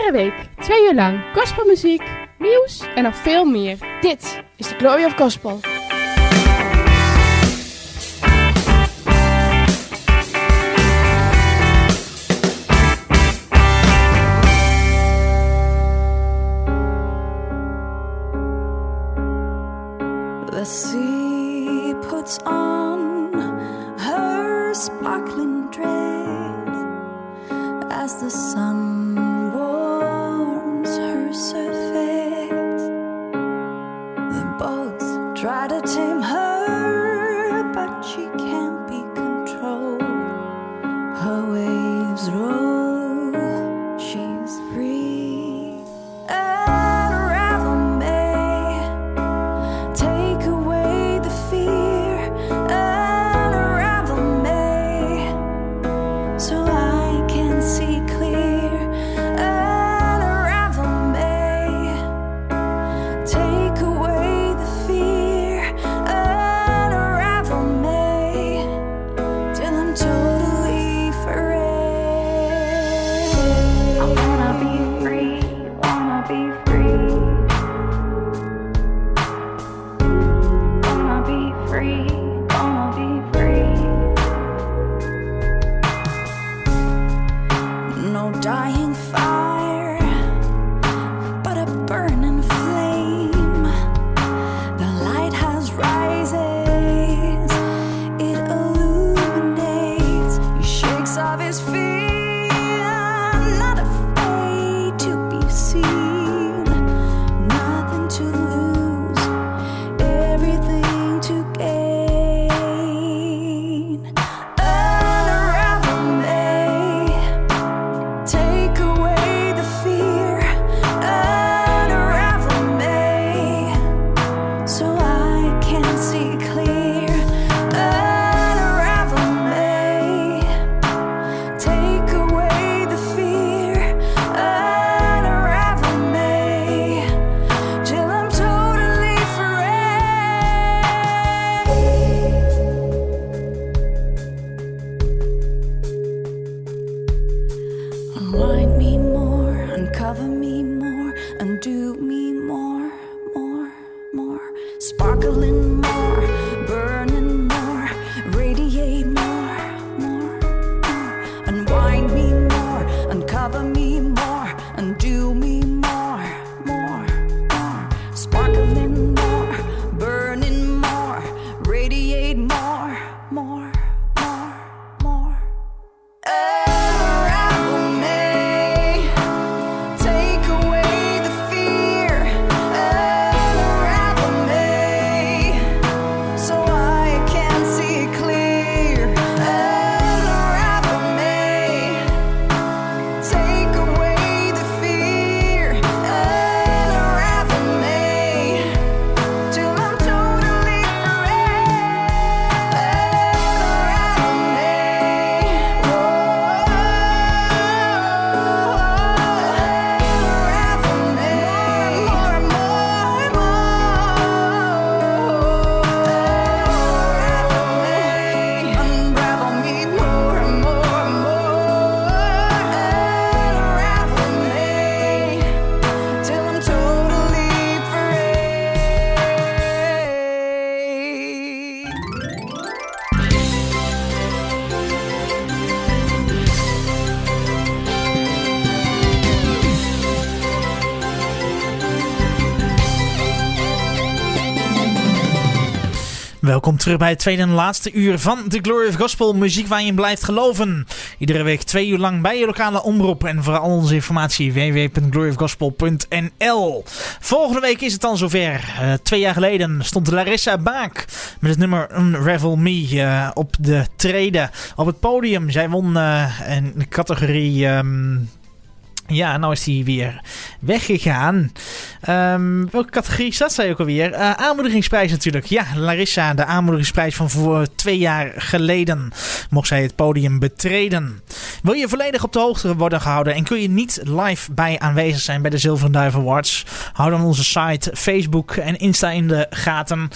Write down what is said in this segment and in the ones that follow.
Iedere week 2 uur lang gospelmuziek, nieuws en nog veel meer. Dit is The Glory of Gospel. The sea puts on her sparkling dress as the sun warms her surface. The boats try to tame her, but she can't be controlled. Her waves roll, she's free. Welkom terug bij het tweede en laatste uur van The Glory of Gospel. Muziek waar je in blijft geloven. Iedere week 2 uur lang bij je lokale omroep. En voor al onze informatie www.gloryofgospel.nl. Volgende week is het dan zover. 2 jaar geleden stond Larissa Baak met het nummer Unravel Me op de treden. Op het podium. Zij won een categorie... Ja, nou is hij weer weggegaan. Welke categorie zat zij ook alweer? Aanmoedigingsprijs natuurlijk. Ja, Larissa, de aanmoedigingsprijs van voor 2 jaar geleden mocht zij het podium betreden. Wil je volledig op de hoogte worden gehouden en kun je niet live bij aanwezig zijn bij de Zilveren Duif Awards? Hou dan onze site, Facebook en Insta in de gaten.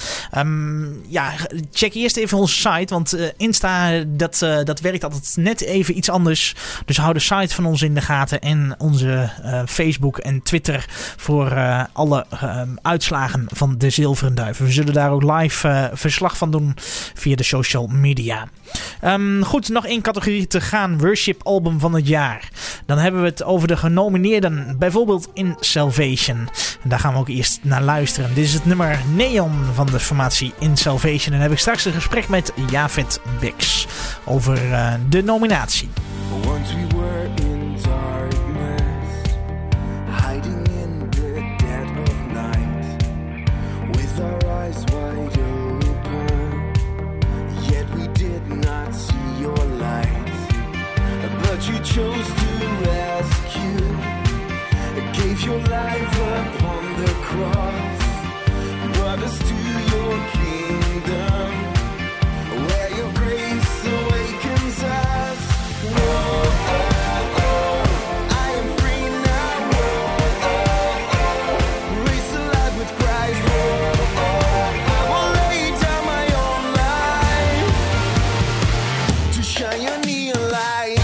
Check eerst even onze site, want Insta dat werkt altijd net even iets anders. Dus hou de site van ons in de gaten en onze Facebook en Twitter voor alle uitslagen van de Zilveren Duiven. We zullen daar ook live verslag van doen via de social media. Goed, nog 1 categorie te gaan. Worship Album van het jaar. Dan hebben we het over de genomineerden. Bijvoorbeeld In Salvation. En daar gaan we ook eerst naar luisteren. Dit is het nummer Neon van de formatie In Salvation. En dan heb ik straks een gesprek met Japhet Bix over de nominatie. Once we were in darkness, hiding in the dead of night, with our eyes wide open, yet we did not see your light. But you chose to rescue, gave your life upon the cross, brought us to your kingdom, where your grace awakens us. Whoa, oh, oh, I am free now. Whoa, oh, oh, raised alive with Christ. Whoa, oh, I will lay down my own life to shine your neon light.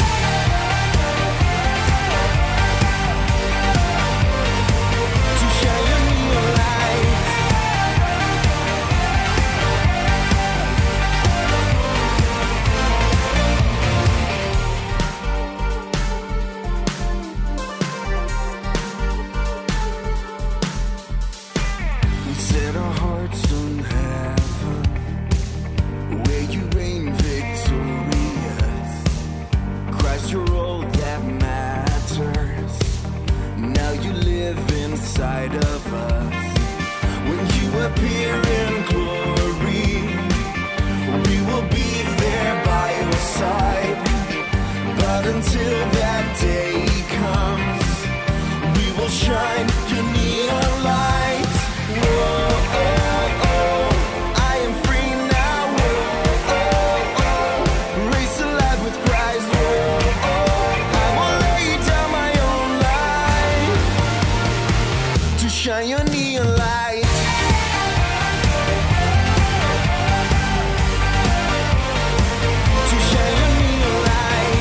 To shine your neon light. We set our hearts on heaven, where you reign victorious. Christ, you're all that matters. Now you live inside of us. When you appear in glory, we will be there by your side. But until that day comes, we will shine your neon light. Whoa, oh, oh, I am free now. Whoa, oh, oh, raised alive with Christ. Whoa, oh, I will lay down my own life to shine your neon light. To shine your neon light.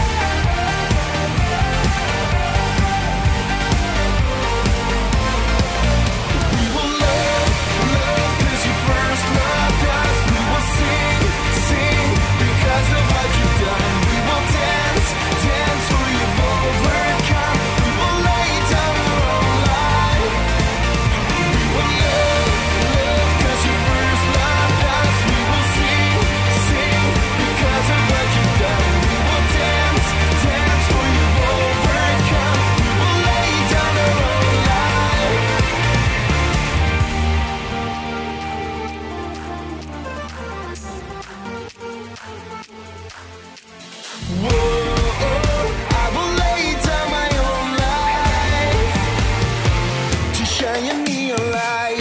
We will love, love, 'cause you first loved us. We will sing, sing, because of what you've done. We will dance, dance, for you've overcome. We will lay down our own life. We will love, love, 'cause you first loved us. We will sing, sing, because of what you've done. We will dance, dance, for you've overcome. We will lay down our own life. Whoa, I will lay down my own life to shine your neon light.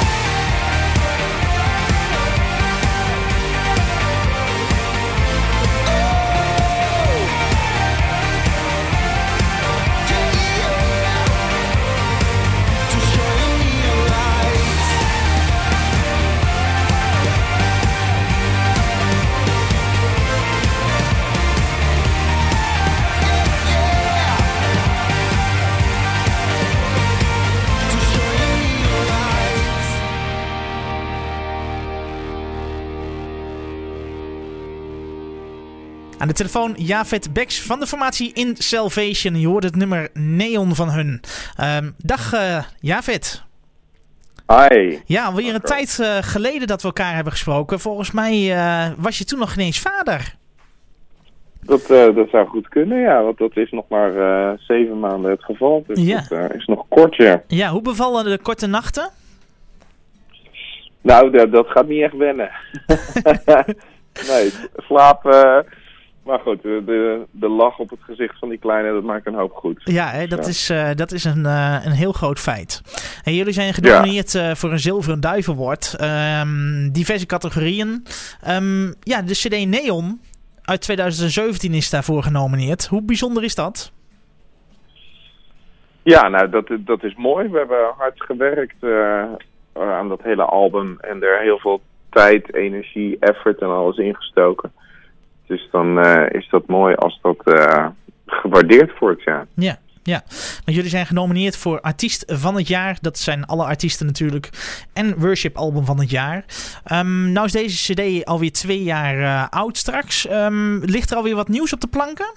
Oh, yeah, to shine your neon light. To shine your neon light. Aan de telefoon Japhet Bix van de formatie In Salvation. Je hoort het nummer Neon van hun. Dag Japhet. Hi. Ja, alweer een tijd geleden dat we elkaar hebben gesproken. Volgens mij was je toen nog geen eens vader. Dat zou goed kunnen, ja. Want dat is nog maar 7 maanden het geval. Dus Ja. dat is nog kort, ja. Ja, hoe bevallen de korte nachten? Nou, dat gaat niet echt wennen. Nee, slaap... maar goed, de lach op het gezicht van die kleine, dat maakt een hoop goed. Ja, hè, dat is een heel groot feit. En jullie zijn genomineerd voor een Zilveren Duif Award. Diverse categorieën. Ja, de CD Neon uit 2017 is daarvoor genomineerd. Hoe bijzonder is dat? Ja, nou, dat is mooi. We hebben hard gewerkt aan dat hele album en er heel veel tijd, energie, effort en alles ingestoken. Dus dan is dat mooi als dat gewaardeerd wordt, ja. Ja. Ja, want jullie zijn genomineerd voor Artiest van het Jaar. Dat zijn alle artiesten natuurlijk. En Worship Album van het jaar. Nou is deze cd alweer 2 jaar oud straks. Ligt er alweer wat nieuws op de planken?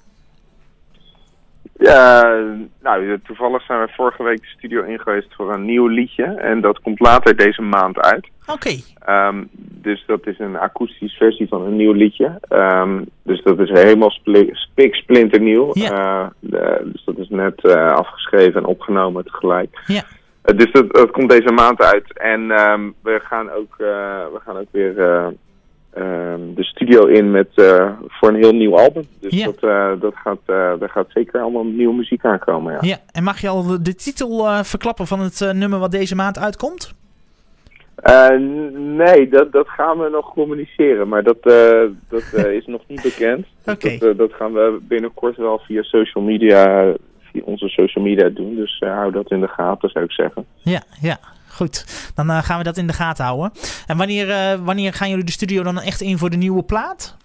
Ja, nou, toevallig zijn we vorige week de studio in geweest voor een nieuw liedje. En dat komt later deze maand uit. Oké. Dus dat is een akoestische versie van een nieuw liedje. Dus dat is helemaal splinternieuw. Ja. Dus dat is net afgeschreven en opgenomen tegelijk. Ja. Dus dat komt deze maand uit. En we gaan ook weer de studio in voor een heel nieuw album. Dus Ja. daar gaat zeker allemaal nieuwe muziek aankomen. Ja. Ja, en mag je al de titel verklappen van het nummer wat deze maand uitkomt? Nee, dat gaan we nog communiceren, maar dat is nog niet bekend. Oké. Dat gaan we binnenkort wel via social media, via onze social media doen. Dus hou dat in de gaten, zou ik zeggen. Ja, goed. Dan gaan we dat in de gaten houden. En wanneer gaan jullie de studio dan echt in voor de nieuwe plaat?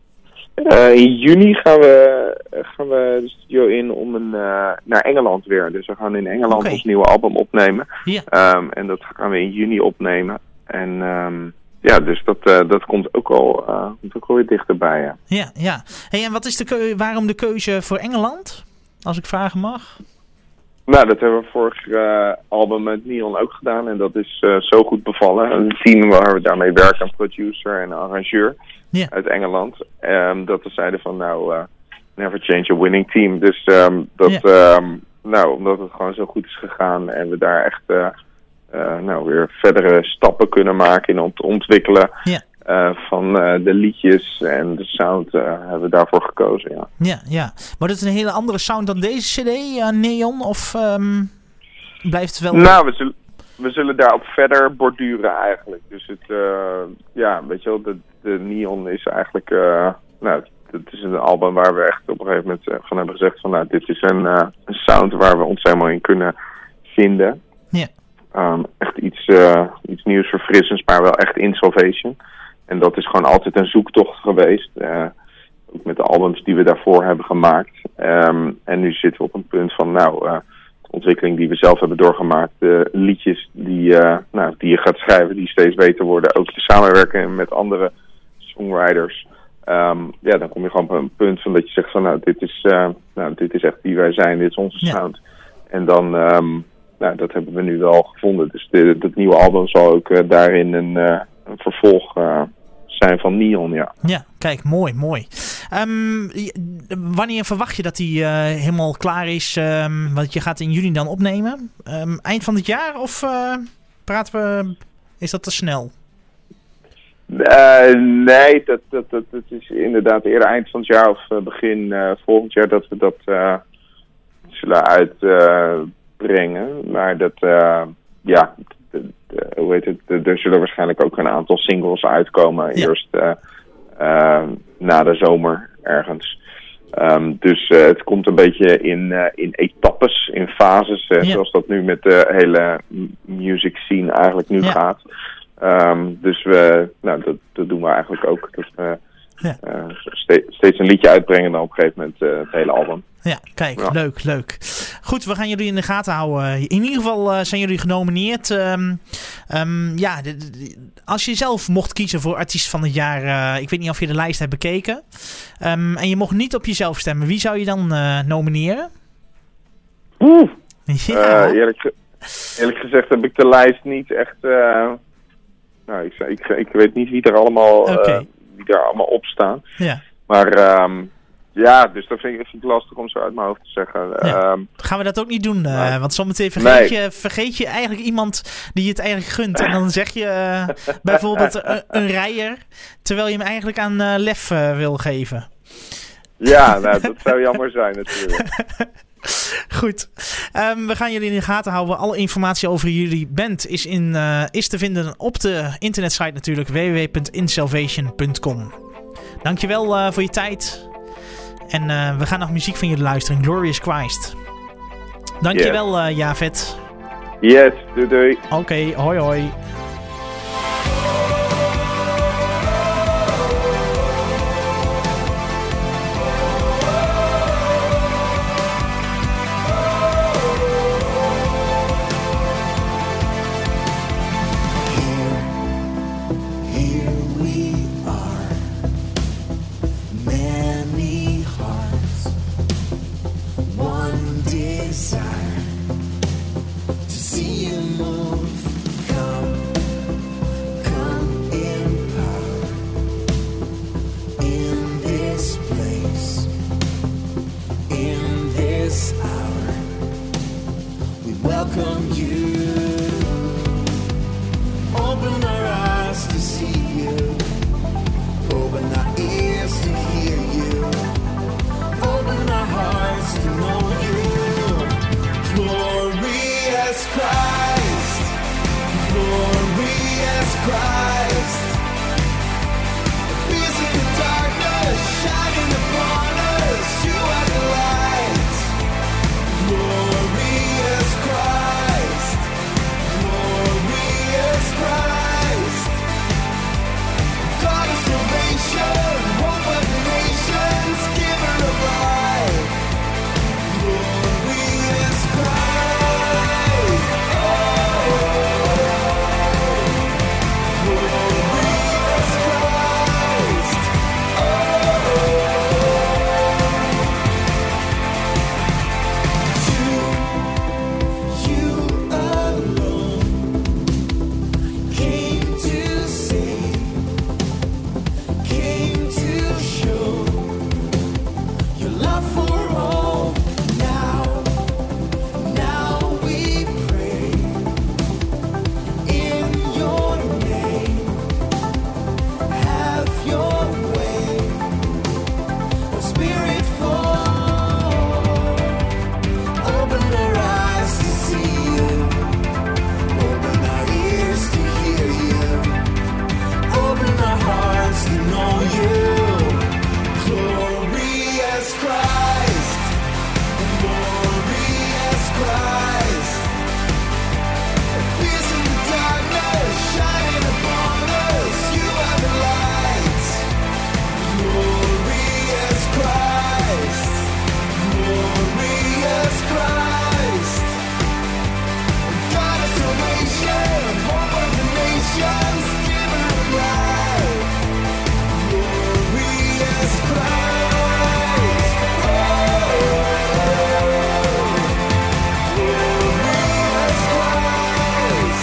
In juni gaan we de studio in om naar Engeland weer. Dus we gaan in Engeland ons nieuwe album opnemen. Ja. En dat gaan we in juni opnemen. En dus dat komt ook al weer dichterbij. Ja. Hey, en wat is waarom de keuze voor Engeland? Als ik vragen mag. Nou, dat hebben we vorig album met Neon ook gedaan. En dat is zo goed bevallen. Een team waar we daarmee werken, een producer en een arrangeur uit Engeland. Dat we zeiden van never change a winning team. Dus omdat het gewoon zo goed is gegaan en we daar echt weer verdere stappen kunnen maken in om te ontwikkelen van de liedjes en de sound hebben we daarvoor gekozen. Ja. Maar dat is een hele andere sound dan deze cd, Neon? Of blijft het wel... Nou, we zullen daarop verder borduren eigenlijk. Dus het, weet je wel, de Neon is eigenlijk, het is een album waar we echt op een gegeven moment van hebben gezegd van, dit is een sound waar we ons helemaal in kunnen vinden. Ja. Echt iets nieuws, verfrissends, maar wel echt in Salvation. En dat is gewoon altijd een zoektocht geweest. Ook met de albums die we daarvoor hebben gemaakt. En nu zitten we op een punt van, de ontwikkeling die we zelf hebben doorgemaakt. De liedjes die je gaat schrijven, die steeds beter worden. Ook te samenwerken met andere songwriters. Dan kom je gewoon op een punt van dat je zegt van, dit is echt wie wij zijn, dit is onze sound. En dan, dat hebben we nu wel gevonden. Dus dat nieuwe album zal ook daarin een vervolg zijn van Neon, Ja, kijk, mooi. Wanneer verwacht je dat hij helemaal klaar is? Want je gaat in juni dan opnemen. Eind van het jaar of is dat te snel? Nee, dat is inderdaad eerder eind van het jaar of begin volgend jaar dat we dat zullen uitbrengen. Maar dat, hoe heet het? Er zullen waarschijnlijk ook een aantal singles uitkomen. Eerst na de zomer ergens. Dus het komt een beetje in etappes, in fases. Zoals dat nu met de hele music scene eigenlijk nu gaat. Dus dat doen we eigenlijk ook. Dat we steeds een liedje uitbrengen dan op een gegeven moment het hele album. Ja, kijk, leuk. Goed, we gaan jullie in de gaten houden. In ieder geval zijn jullie genomineerd. Als je zelf mocht kiezen voor artiest van het jaar, ik weet niet of je de lijst hebt bekeken. En je mocht niet op jezelf stemmen. Wie zou je dan nomineren? Eerlijk gezegd heb ik de lijst niet echt... ik weet niet wie er allemaal, wie daar allemaal op staan. Ja. Maar dus dat vind ik lastig om zo uit mijn hoofd te zeggen. Gaan we dat ook niet doen? Want zometeen vergeet je eigenlijk iemand die je het eigenlijk gunt. En dan zeg je bijvoorbeeld een rijer, terwijl je hem eigenlijk aan Lef wil geven. Ja, dat zou jammer zijn natuurlijk. Goed. We gaan jullie in de gaten houden. Alle informatie over jullie band is te vinden op de internetsite natuurlijk. www.insalvation.com. Dankjewel voor je tijd. En we gaan nog muziek van jullie luisteren. Glorious Christ. Dankjewel, Javed. Yes, doei. Oké, hoi. welcome you. Open our eyes to see you. Open our ears to hear you. Open our hearts to know you. Glorious Christ. Glorious Christ. Peace in the darkness, shining upon us. You are the light. Glorious Christ. Glorious Christ. God of salvation, hope of the nations, giver of life. Glorious Christ. Glorious Christ. You alone came to save, came to show your love for all. Now we pray in your name. Have your way, oh Spirit, fall. Open our eyes to see you. Open our ears to hear you. Open our hearts to know you. Glorious Christ. Glorious Christ. Peace in the darkness, shining upon us. You are the light. Glorious Christ. Glorious Christ. God of salvation, hope of the nations, giver of life. Glorious Christ. Glorious Christ.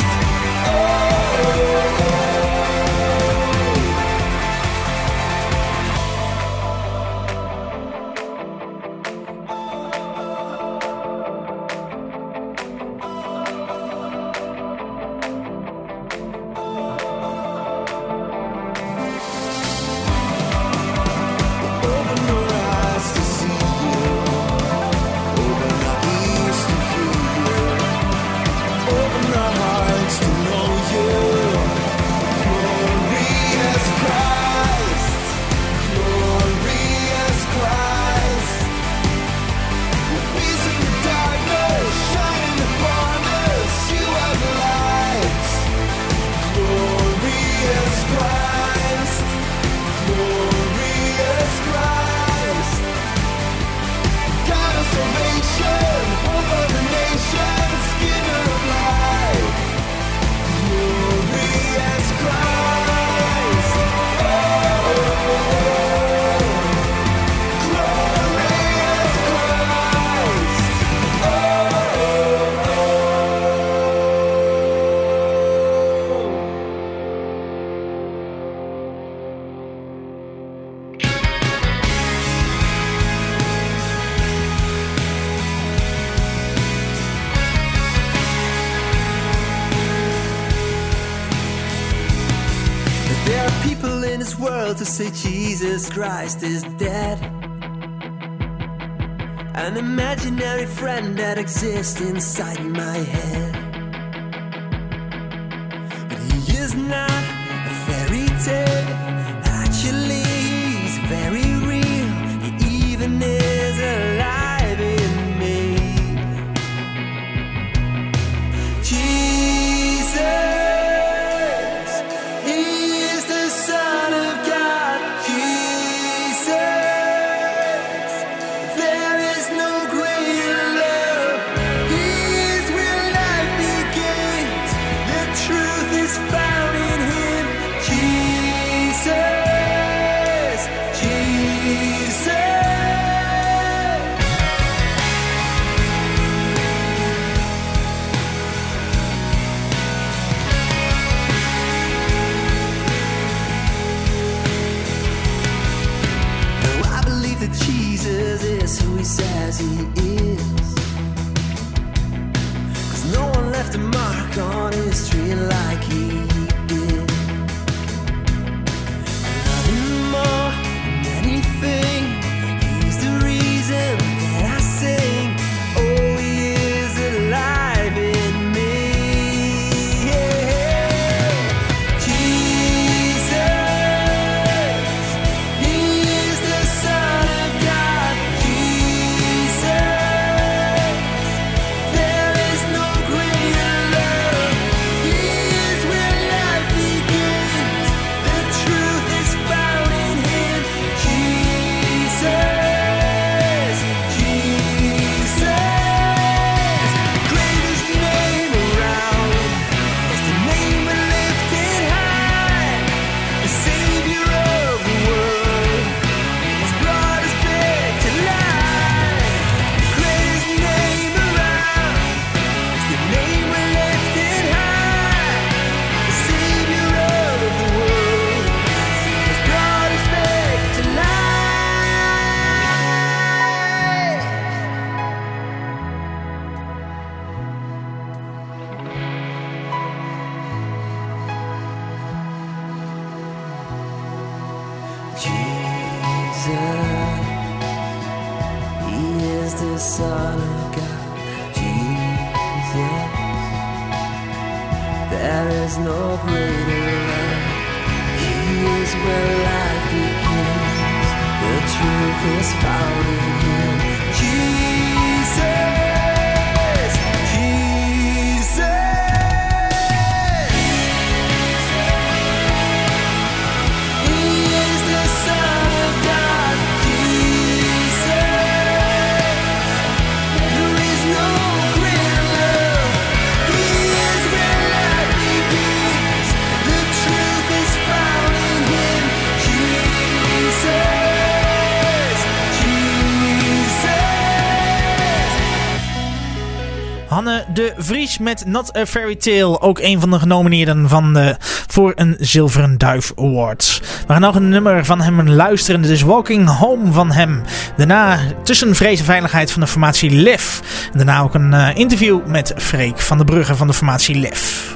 Open your eyes to see you. Open our ears to hear you. Open our hearts to know you. Glorious Christ. Glorious Christ. Peace in the darkness, shining upon us. You are the light. Glorious Christ. Glorious Christ. God of salvation, hope of the nations, giver of life. Glorious Christ. Glorious Christ. There are people in this world who say Jesus Christ is dead. An imaginary friend that exists inside my head. But he is not a fairy tale. Actually, he's very real. He even is alive in me. Jesus, he is the Son of God. Jesus, there is no greater love. He is where life begins. The truth is found in him. Jesus, Jesus. Jesus is who he says he is. 'Cause no always treat like he did. I love him more than anything. He's the reason that I sing. Oh, he is alive in me. Jesus, he is the Son of God. Jesus, there is no greater love. He is where life begins. The truth is found in him. Jesus, Jesus, greatest name around. It's the name we lifted high. The Savior of the world has brought us back to life. Greatest name around. It's the name we lifted high. The Savior of the world has brought us back to life. Jesus, he is the Son of God. Jesus, there is no greater love. He is where life begins. The truth is found in him. Jesus, Jesus. He is the Son of God. Jesus, there is no greater love. He is where life begins. The truth is found in him. Jesus, Jesus. Hanne de Vries met Not a Fairy Tale. Ook een van de genomineerden voor een Zilveren Duif Awards. We gaan nog een nummer van hem luisteren. Dit is Walking Home van hem. Daarna Tussen Vrees en Veiligheid van de formatie Lef. En daarna ook een interview met Freek van der Brugge van de formatie Lef.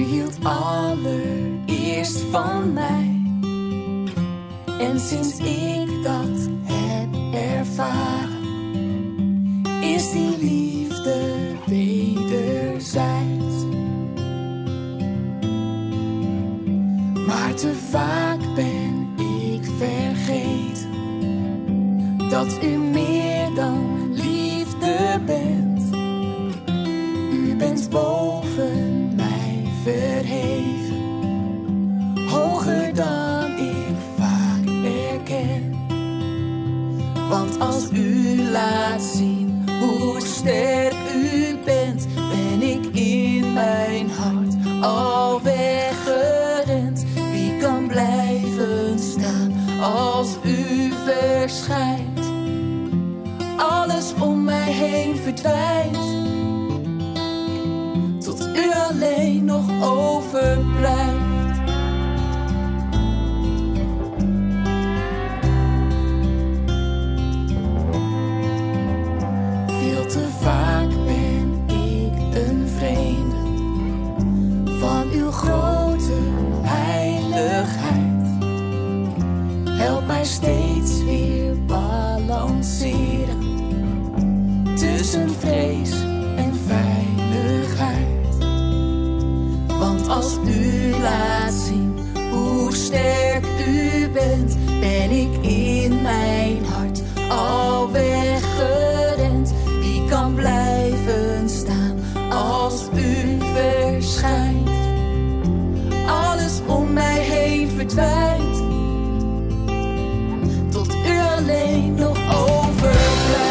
hield allereerst van mij. En sinds ik dat heb ervaren, is die liefde wederzijds. Maar te vaak ben ik vergeten dat u meer dan liefde bent. U bent boven mij verheven, hoger dan ik vaak erken. Want als u laat zien hoe sterk u bent, ben ik in mijn hart al weggerend. Wie kan blijven staan als u verschijnt? Alles om mij heen verdwijnt, tot u alleen nog overblijft. Veel te vaak ben ik een vreemde van uw grote heiligheid. Help mij steeds weer balanceren tussen vrees en veiligheid. Want als u laat zien hoe sterk u bent, ben ik in mijn hart al weggerend. Wie kan blijven staan als u verschijnt? Alles om mij heen verdwijnt, tot u alleen nog overblijft.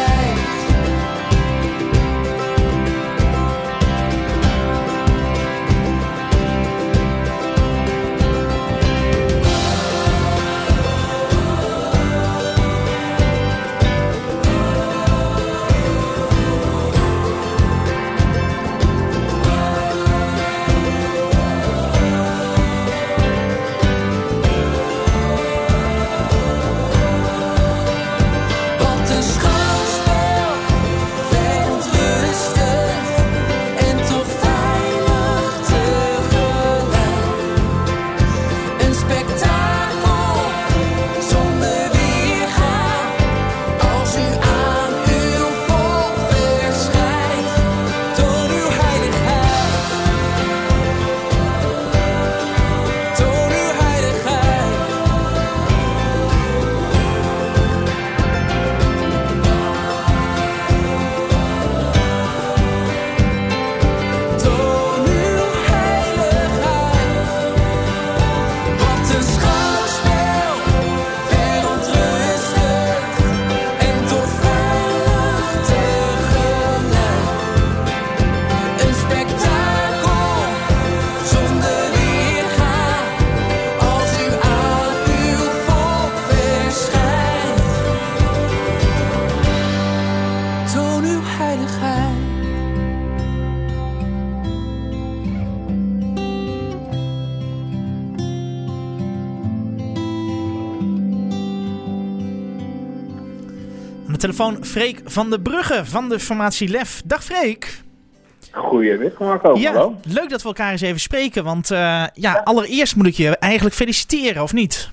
Telefoon Freek van der Brugge van de formatie Lef. Dag Freek. Goedemiddag Marco. Ja, Hallo. leuk dat we elkaar eens even spreken, want allereerst moet ik je eigenlijk feliciteren, of niet?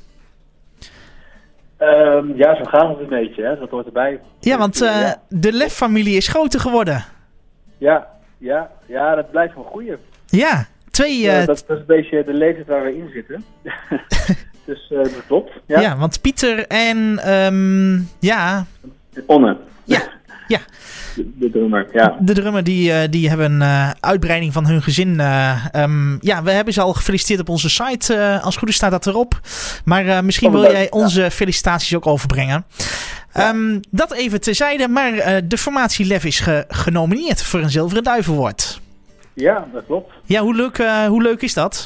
Ja, zo gaat het een beetje, hè. Dat hoort erbij. Ja, want de Lef-familie is groter geworden. Ja, dat blijft wel groeien. Ja, dat is een beetje de leeftijd waar we in zitten. Dus dat klopt. Ja, ja, want Pieter en Onne. Ja. De drummer, ja. De drummer, die hebben een uitbreiding van hun gezin. We hebben ze al gefeliciteerd op onze site. Als het goed is staat dat erop. Maar misschien wil jij onze felicitaties ook overbrengen. Dat even terzijde. Maar de formatie Lef is genomineerd voor een Zilveren Duivenwoord. Ja, dat klopt. Ja, hoe leuk is dat?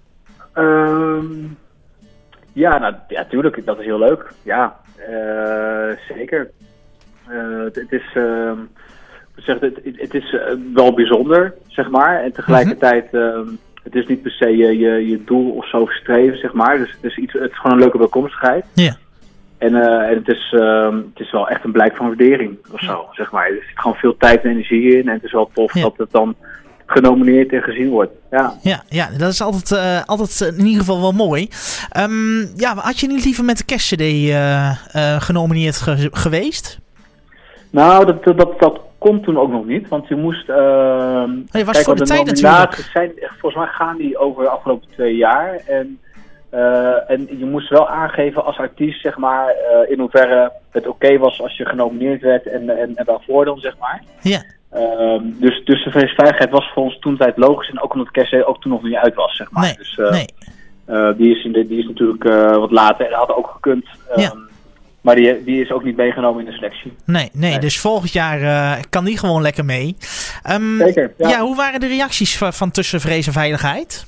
Tuurlijk. Dat is heel leuk. Ja, zeker. Het is wel bijzonder, zeg maar. En tegelijkertijd, het is niet per se je doel of zo streven, zeg maar. Dus het is gewoon een leuke bijkomstigheid. Ja. En het is wel echt een blijk van waardering of zo, zeg maar. Er zit gewoon veel tijd en energie in. En het is wel tof dat het dan genomineerd en gezien wordt. Ja. Ja, dat is altijd in ieder geval wel mooi. Had je niet liever met de kerstcd genomineerd geweest? Nou, dat kon toen ook nog niet, want je moest... je was voor de tijd natuurlijk. Volgens mij gaan die over de afgelopen 2 jaar. En je moest wel aangeven als artiest, zeg maar, in hoeverre het oké was als je genomineerd werd en waarvoor dan, zeg maar. Ja. Dus de vrijheid was voor ons toen tijd logisch en ook omdat de kerst ook toen nog niet uit was, zeg maar. Nee, dus nee. Die is natuurlijk wat later en dat had ook gekund. Maar die is ook niet meegenomen in de selectie. Nee. Dus volgend jaar kan die gewoon lekker mee. Zeker, ja. Ja, hoe waren de reacties van Tussen Vrees en Veiligheid?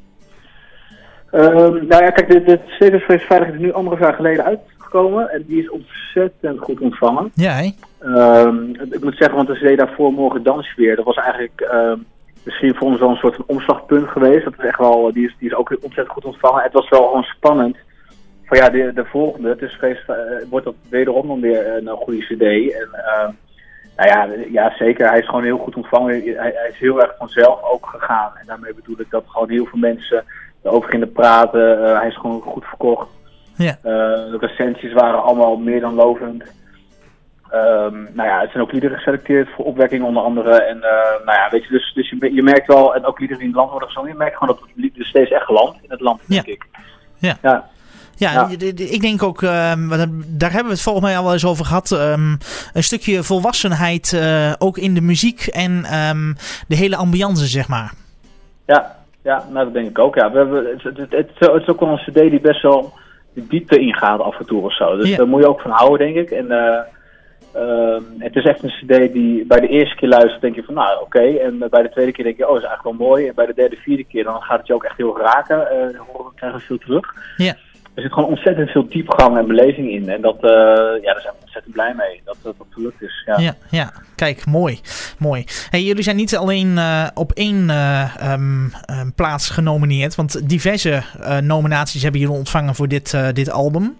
Kijk, de CD Vrees en Veiligheid is nu 1,5 jaar geleden uitgekomen. En die is ontzettend goed ontvangen. Ja, hè? Ik moet zeggen, want de CD daarvoor Morgen Dans Weer, dat was eigenlijk misschien voor ons wel een soort van omslagpunt geweest. Dat is echt wel, die is ook ontzettend goed ontvangen. Het was wel gewoon spannend. Van ja, de volgende, Tussen Vrees wordt dat wederom dan weer een goede CD. En ja, zeker. Hij is gewoon heel goed ontvangen. Hij is heel erg vanzelf ook gegaan. En daarmee bedoel ik dat gewoon heel veel mensen erover gingen praten. Hij is gewoon goed verkocht. Ja. De recensies waren allemaal meer dan lovend. Het zijn ook liederen geselecteerd voor opwekking onder andere. En weet je, dus je merkt wel, en ook liederen die in het land worden gezongen, je merkt gewoon dat het lied dus steeds echt gelandt in het land, denk ik. Ja, ik denk ook, daar hebben we het volgens mij al wel eens over gehad, een stukje volwassenheid ook in de muziek en de hele ambiance, zeg maar. Ja, dat denk ik ook. Ja. Het is ook wel een cd die best wel de diepte ingaat af en toe of zo. Dus daar moet je ook van houden, denk ik. En het is echt een cd die bij de eerste keer luistert, denk je van nou oké. En bij de tweede keer denk je, dat is eigenlijk wel mooi. En bij de derde, vierde keer, dan gaat het je ook echt heel raken. Dan krijgen we veel terug. Ja. Er zit gewoon ontzettend veel diepgang en beleving in. En daar zijn we ontzettend blij mee. Dat gelukt is. Ja. Kijk, mooi. Hey, jullie zijn niet alleen op 1 plaats genomineerd. Want diverse nominaties hebben jullie ontvangen voor dit album.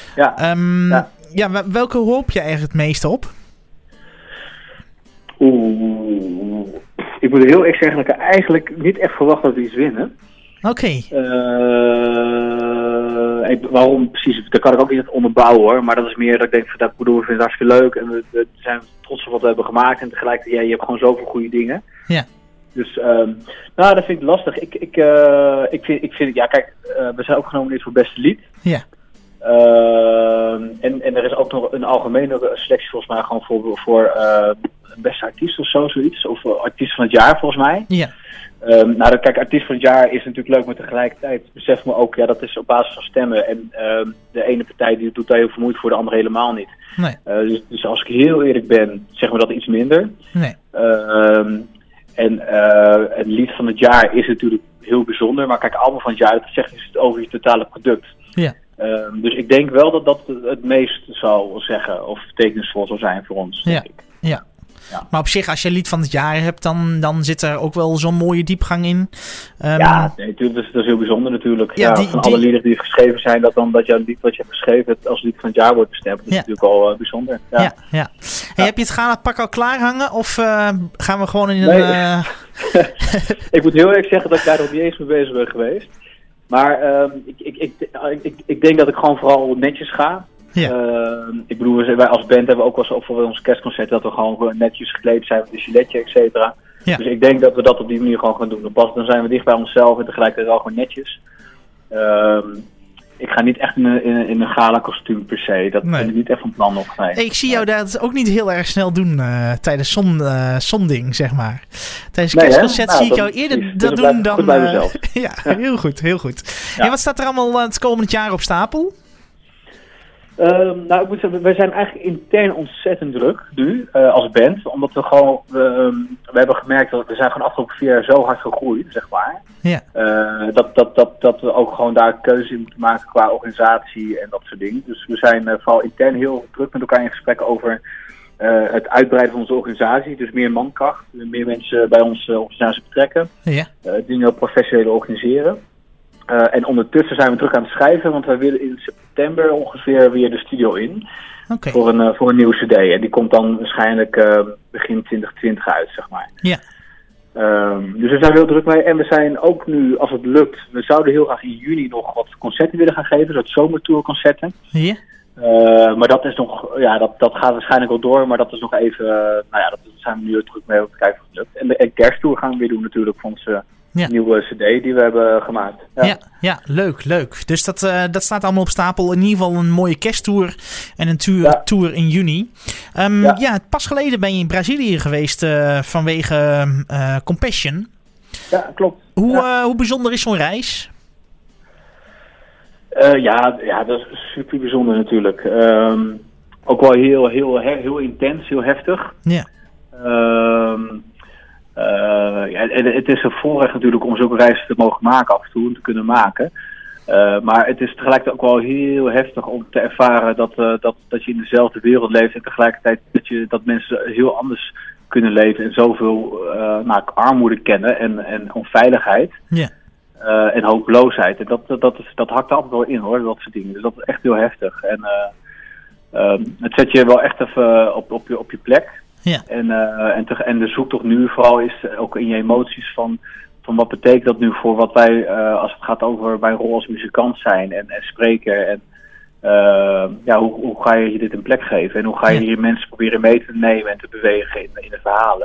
Ja. Welke hoop je eigenlijk het meeste op? Ik moet heel erg zeggen dat ik eigenlijk niet echt verwacht dat we iets winnen. Oké. Waarom precies, dat kan ik ook niet onderbouwen hoor. Maar dat is meer dat ik denk, we vinden het hartstikke leuk. En we zijn trots op wat we hebben gemaakt. En tegelijkertijd, je hebt gewoon zoveel goede dingen. Ja. Dus, dat vind ik lastig. Ik vind kijk, we zijn ook genomineerd voor beste lied. Ja. En er is ook nog een algemene selectie volgens mij gewoon voor beste artiest of zoiets. Of artiest van het jaar volgens mij. Ja. Kijk, artiest van het jaar is natuurlijk leuk, maar tegelijkertijd besef me ook, dat is op basis van stemmen. En de ene partij die doet daar heel veel moeite voor, de andere helemaal niet. Nee. Dus als ik heel eerlijk ben, zeg maar dat iets minder. Nee. Het lied van het jaar is natuurlijk heel bijzonder, maar kijk, album van het jaar, dat zegt iets over je totale product. Ja. Dus ik denk wel dat het meest zou zeggen, of betekenisvol zou zijn voor ons, denk ik. Ja. Ja. Maar op zich, als je lied van het jaar hebt, dan zit er ook wel zo'n mooie diepgang in. Natuurlijk, dat is heel bijzonder natuurlijk. Van alle liederen die geschreven zijn, dat jouw lied wat je hebt geschreven als lied van het jaar wordt bestemd. Dat is natuurlijk al bijzonder. Ja. Hey, heb je het Gala-pak al klaar hangen? Of gaan we gewoon in een... Ik moet heel erg zeggen dat ik daar nog niet eens mee bezig ben geweest. Maar ik denk dat ik gewoon vooral netjes ga. Ja. Ik bedoel, wij als band hebben ook wel eens voor ons kerstconcert dat we gewoon netjes gekleed zijn met een giletje, et cetera. Ja. Dus ik denk dat we dat op die manier gewoon gaan doen. Dan zijn we dicht bij onszelf en tegelijkertijd wel gewoon netjes. Ik ga niet echt in een gala kostuum per se. Dat ben ik niet echt van plan nog. Nee. Ik zie jou dat ook niet heel erg snel doen tijdens zonding, zeg maar. Tijdens het kerstconcert zie ik jou eerder dat doen dan... bij mezelf. Ja, heel goed. Ja. En wat staat er allemaal het komend jaar op stapel? Ik moet zeggen, wij zijn eigenlijk intern ontzettend druk nu, als band. Omdat we gewoon, we hebben gemerkt dat we zijn gewoon afgelopen 4 jaar zo hard gegroeid, zeg maar. Ja. Dat we ook gewoon daar keuzes in moeten maken qua organisatie en dat soort dingen. Dus we zijn vooral intern heel druk met elkaar in gesprek over het uitbreiden van onze organisatie. Dus meer mankracht, meer mensen bij onze organisatie betrekken. Ja. Dingen professioneel organiseren. En ondertussen zijn we terug aan het schrijven, want wij willen in september ongeveer weer de studio in. Okay. Voor een nieuwe cd. En die komt dan waarschijnlijk begin 2020 uit, zeg maar. Ja. Dus we zijn heel druk mee. En we zijn ook nu, als het lukt, we zouden heel graag in juni nog wat concerten willen gaan geven. Zo'n zomertourconcerten. Ja. Maar dat is nog, dat gaat waarschijnlijk wel door. Maar dat is nog even, daar zijn we nu druk mee om te kijken of het lukt. En de kersttour gaan we weer doen natuurlijk van onze nieuwe cd die we hebben gemaakt. Ja, leuk. Dus dat staat allemaal op stapel. In ieder geval een mooie kersttour en een tour in juni. Pas geleden ben je in Brazilië geweest vanwege Compassion. Ja, klopt. Hoe bijzonder is zo'n reis? Dat is super bijzonder natuurlijk. Ook wel heel intens, heel heftig. Ja. En het is een voorrecht natuurlijk om zulke reizen te mogen maken af en toe, te kunnen maken. Maar het is tegelijkertijd ook wel heel heftig om te ervaren dat je in dezelfde wereld leeft en tegelijkertijd dat mensen heel anders kunnen leven en zoveel armoede kennen en onveiligheid. Ja. En hopeloosheid. En dat hakt altijd wel in hoor, dat soort dingen. Dus dat is echt heel heftig. En het zet je wel echt even op je plek. Ja. En de zoektocht nu vooral is ook in je emoties van wat betekent dat nu voor wat wij, als het gaat over mijn rol als muzikant zijn en spreker. En hoe ga je dit een plek geven? En hoe ga je hier mensen proberen mee te nemen en te bewegen in de verhalen?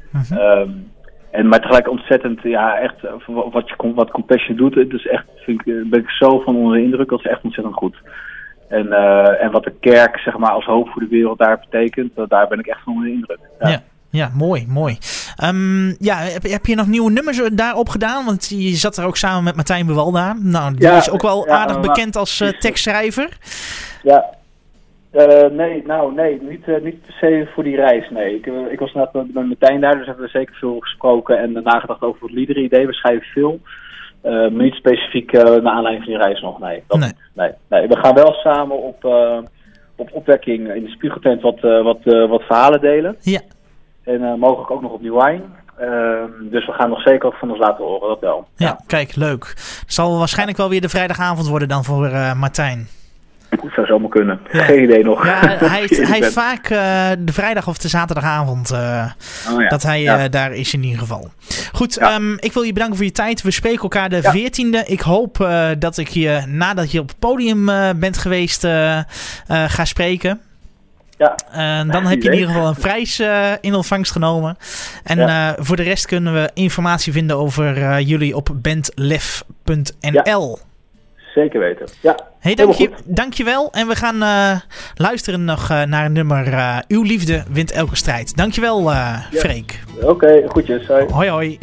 Maar tegelijk ontzettend, echt wat Compassion doet, het is echt, ben ik zo van onder de indruk, dat is echt ontzettend goed. En wat de kerk, zeg maar, als hoop voor de wereld daar betekent, daar ben ik echt van onder de indruk. Ja, mooi. Heb je nog nieuwe nummers daarop gedaan? Want je zat er ook samen met Martijn Buwalda. Nou, die is ook wel aardig bekend als tekstschrijver. Ja. Nee, niet per se voor die reis, nee. Ik was net met Martijn daar, dus hebben we zeker veel gesproken en nagedacht over het liederidee. We schrijven veel, maar niet specifiek naar aanleiding van die reis nog, nee. Nee. We gaan wel samen op opwekking in de Spiegeltent wat verhalen delen. Ja. En mogelijk ook nog op New Wine. Dus we gaan nog zeker ook van ons laten horen, dat wel. Ja, kijk, leuk. Het zal waarschijnlijk wel weer de vrijdagavond worden dan voor Martijn. Het zou zomaar kunnen. Ja. Geen idee nog. Ja, hij heeft vaak de vrijdag of de zaterdagavond dat hij daar is in ieder geval. Goed, ik wil je bedanken voor je tijd. We spreken elkaar de 14e. Ik hoop dat ik je, nadat je op het podium bent geweest, ga spreken. Ja. Dan heb je in ieder geval een prijs in ontvangst genomen. En voor de rest kunnen we informatie vinden over jullie op bandlef.nl. Zeker weten. Ja. Hey, dankjewel. En we gaan luisteren nog naar een nummer. Uw liefde wint elke strijd. Dankjewel, Freek. Oké, goedjes. Hoi, hoi.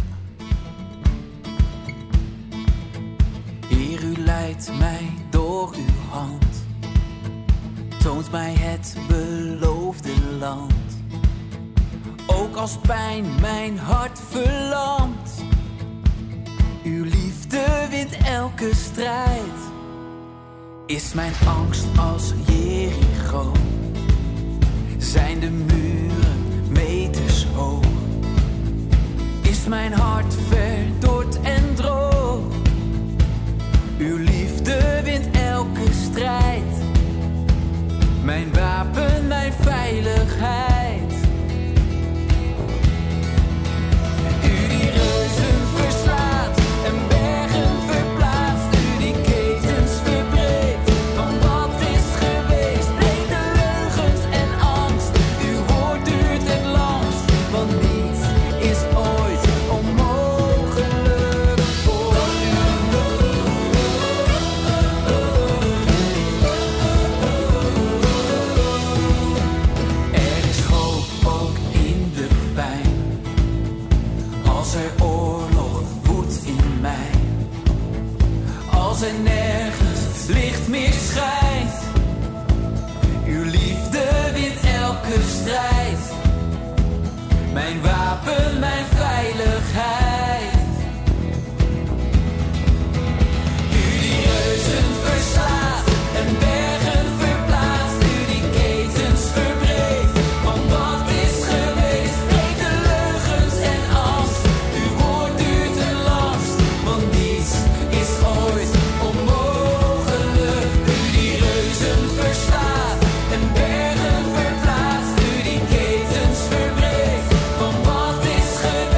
Heer, u leidt mij door uw hand, toont mij het beloofde land. Ook als pijn mijn hart verlamt, uw liefde wint elke strijd. Is mijn angst als Jericho, zijn de muren meters hoog. Is mijn hart verdord en droog, uw liefde wint elke strijd. Mijn wapen, mijn veiligheid. U die reuzen verslaat en bergen verplaatst. U die ketens verbreekt van wat is geweest. Breek de leugens en angst. Uw woord duurt het langst, want niets is ooit onmogelijk voor u. Er is hoop ook in de pijn, als er oorlog woedt in mij, als er nergens licht meer schijnt. Uw liefde wint elke strijd, mijn wapen, mijn veiligheid. U die reuzen verslaat en bergen verplaatst, u die ketens verbreekt van wat is geweest. Breek de leugens en angst, uw woord duurt een last, want niets is ooit onmogelijk. U die reuzen verslaat en bergen verplaatst, u die ketens verbreekt van wat is geweest.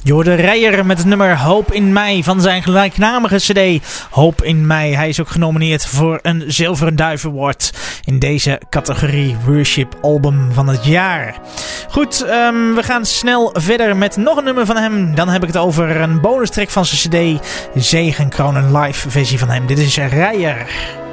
Je hoorde Rijer met het nummer Hoop in Mij van zijn gelijknamige cd Hoop in Mij. Hij is ook genomineerd voor een Zilveren Duif Award in deze categorie Worship Album van het jaar. Goed, we gaan snel verder met nog een nummer van hem. Dan heb ik het over een bonus track van zijn cd Zegenkroon, een live versie van hem. Dit is Rijer.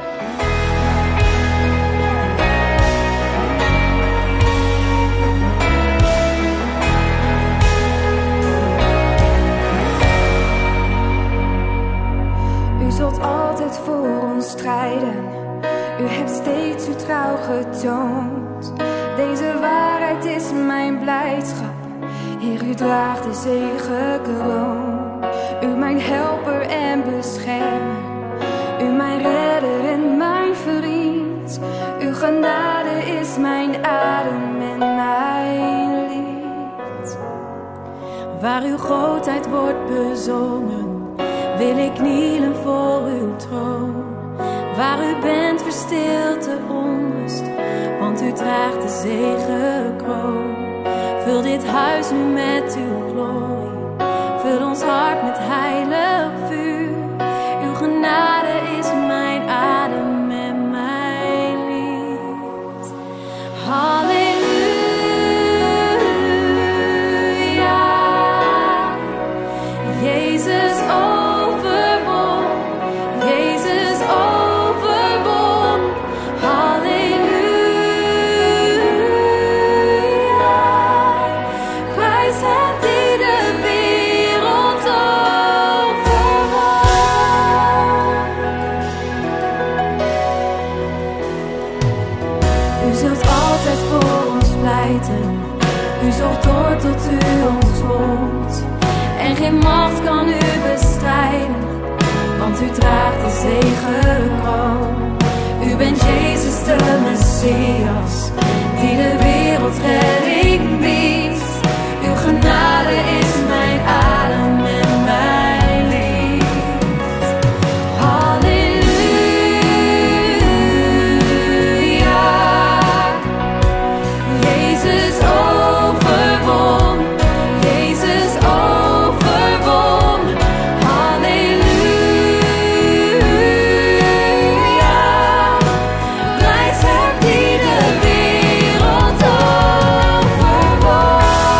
U hebt steeds uw trouw getoond. Deze waarheid is mijn blijdschap. Heer, u draagt de zegenkroon. U mijn helper en beschermer. U mijn redder en mijn vriend. Uw genade is mijn adem en mijn lied. Waar uw grootheid wordt bezongen, wil ik knielen voor uw troon. Waar u bent verstilt de onrust, want u draagt de zegenkroon. Vul dit huis nu met uw glorie, vul ons hart met heilig vuur. Uw genade is mijn adem en mijn lied. Halleluja, Jezus overwon, Jezus overwon. Halleluja, prijs hem die de wereld overwon. U zult altijd voor ons pleiten, u zorgt door tot u ons roept. En geen macht kan u bestrijden, want u draagt de zegenkroon. U bent Jezus de Messias, die de wereld redding biedt. Uw genade is mijn adem en mijn lied. Halleluja, Jezus overwon, Jezus overwon. Halleluja, prijs hem die de wereld overwon.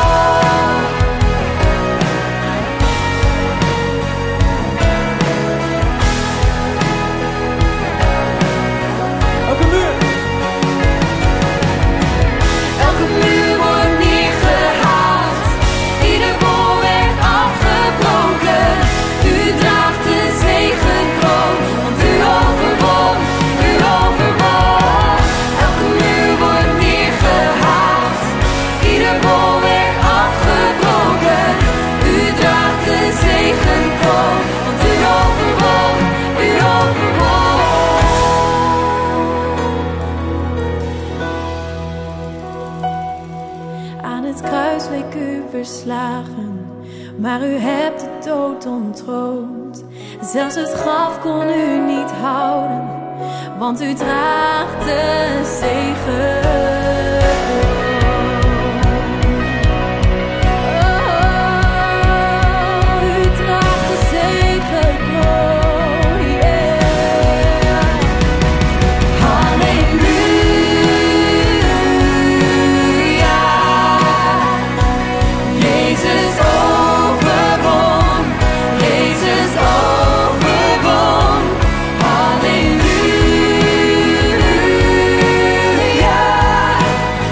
Elke muur wordt neergehaald, ieder bolwerk afgebroken. U draagt de zegenkroon, want u overwon, u overwon. Elke muur wordt neergehaald, ieder bolwerk afgebroken. U draagt de zegenkroon, want u overwon, u overwon. Aan het kruis leek u verslagen, maar u hebt de dood ontroond. Zelfs het graf kon u niet houden, want u draagt de zegenkroon. Oh, u draagt de zegenkroon, yeah. Halleluja, Jezus overwon, Jezus overwon. Halleluja,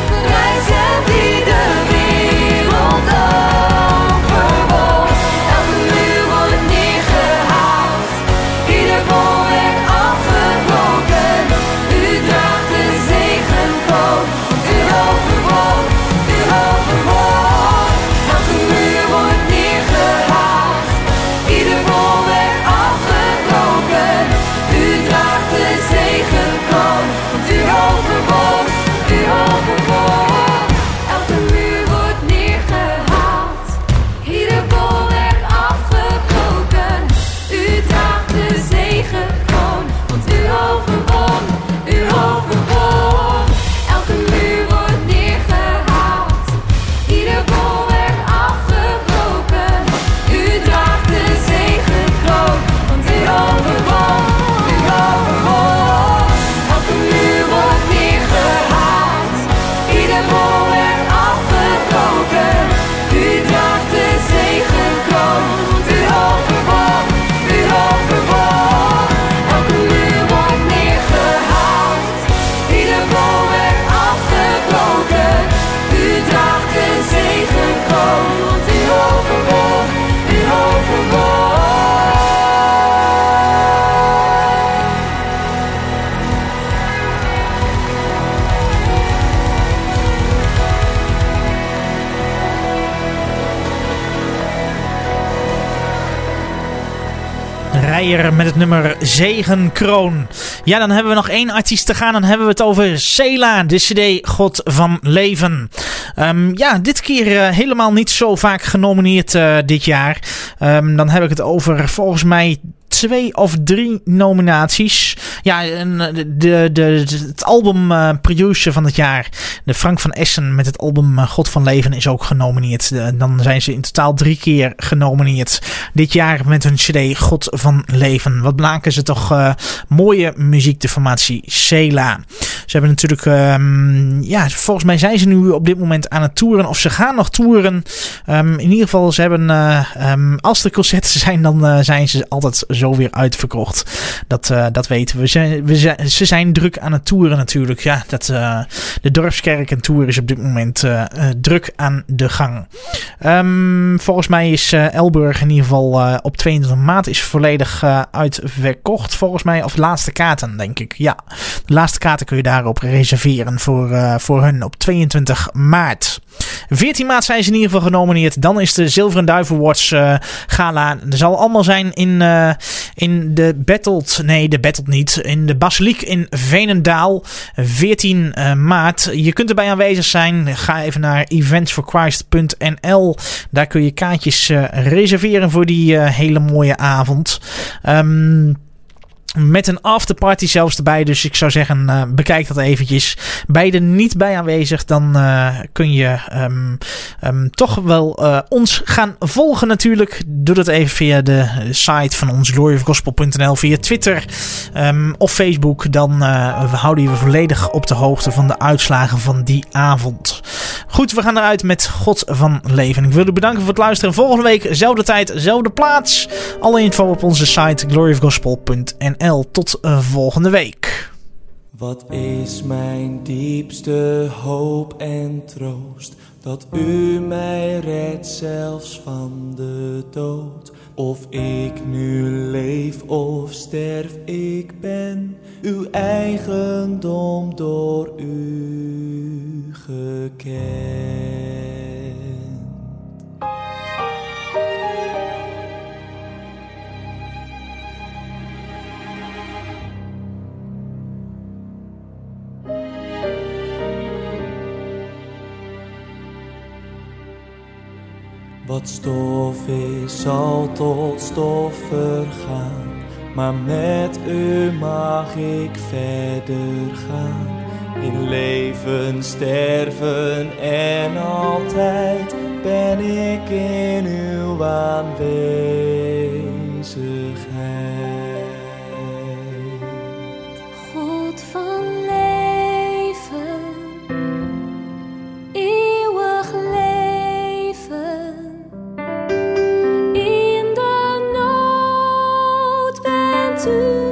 Rijer met het nummer Zegenkroon. Ja, dan hebben we nog 1 artiest te gaan. Dan hebben we het over Sela, de cd God van Leven. Ja, dit keer helemaal niet zo vaak genomineerd dit jaar. Dan heb ik het over volgens mij 2 of 3 nominaties. Ja, het album producer van het jaar, de Frank van Essen met het album God van Leven, is ook genomineerd. Dan zijn ze in totaal 3 keer genomineerd dit jaar met hun cd God van Leven. Wat maken ze toch mooie muziek, de formatie Sela. Ze hebben natuurlijk, ja, volgens mij zijn ze nu op dit moment aan het toeren, of ze gaan nog toeren. In ieder geval, ze hebben, als er concerten zijn, dan zijn ze altijd zo weer uitverkocht. Dat weten we. Ze zijn druk aan het toeren natuurlijk. Ja, de Dorpskerk en tour is op dit moment druk aan de gang. Volgens mij is Elburg in ieder geval op 22 maart is volledig uitverkocht. Volgens mij, of laatste kaarten, denk ik. Ja, de laatste kaarten kun je daarop reserveren voor hun op 22 maart. 14 maart zijn ze in ieder geval genomineerd. Dan is de Zilveren Duif Awards gala. Er zal allemaal zijn in de Battled... Nee, de Battled niet. In de Basiliek in Veenendaal. 14 maart. Je kunt erbij aanwezig zijn. Ga even naar eventsforchrist.nl. Daar kun je kaartjes reserveren voor die hele mooie avond. Met een afterparty zelfs erbij. Dus ik zou zeggen, bekijk dat eventjes. Ben je er niet bij aanwezig, dan kun je toch wel ons gaan volgen natuurlijk. Doe dat even via de site van ons, gloryofgospel.nl, via Twitter of Facebook. Dan houden we volledig op de hoogte van de uitslagen van die avond. Goed, we gaan eruit met God van Leven. Ik wil u bedanken voor het luisteren. Volgende week, zelfde tijd, zelfde plaats. Alle info op onze site, gloryofgospel.nl. Tot volgende week. Wat is mijn diepste hoop en troost, dat u mij redt zelfs van de dood. Of ik nu leef of sterf, ik ben uw eigendom door u gekend. Wat stof is, zal tot stof vergaan, maar met u mag ik verder gaan. In leven, sterven en altijd ben ik in uw aanwezigheid. God van leven, eeuwig leven. In de nood bent u.